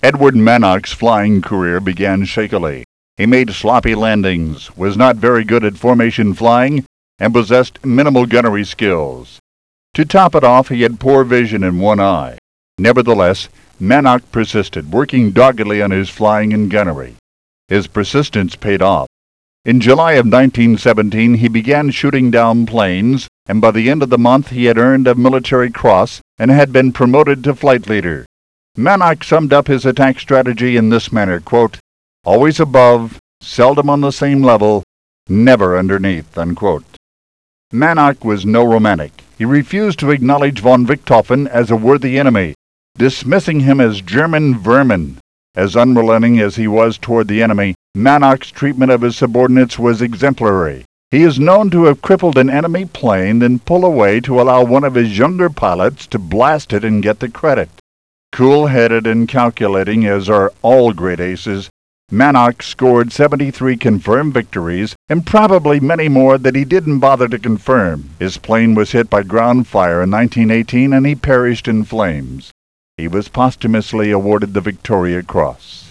Edward Manock's flying career began shakily. He made sloppy landings, was not very good at formation flying, and possessed minimal gunnery skills. To top it off, he had poor vision in one eye. Nevertheless, Manock persisted, working doggedly on his flying and gunnery. His persistence paid off. In July of 1917, he began shooting down planes, and by the end of the month he had earned a military cross and had been promoted to flight leader. Manock summed up his attack strategy in this manner, quote, "Always above, seldom on the same level, never underneath," unquote. Manock was no romantic. He refused to acknowledge von Richthofen as a worthy enemy, dismissing him as German vermin. As unrelenting as he was toward the enemy, Manock's treatment of his subordinates was exemplary. He is known to have crippled an enemy plane, then pull away to allow one of his younger pilots to blast it and get the credit. Cool-headed and calculating, as are all great aces, Manock scored 73 confirmed victories, and probably many more that he didn't bother to confirm. His plane was hit by ground fire in 1918, and he perished in flames. He was posthumously awarded the Victoria Cross.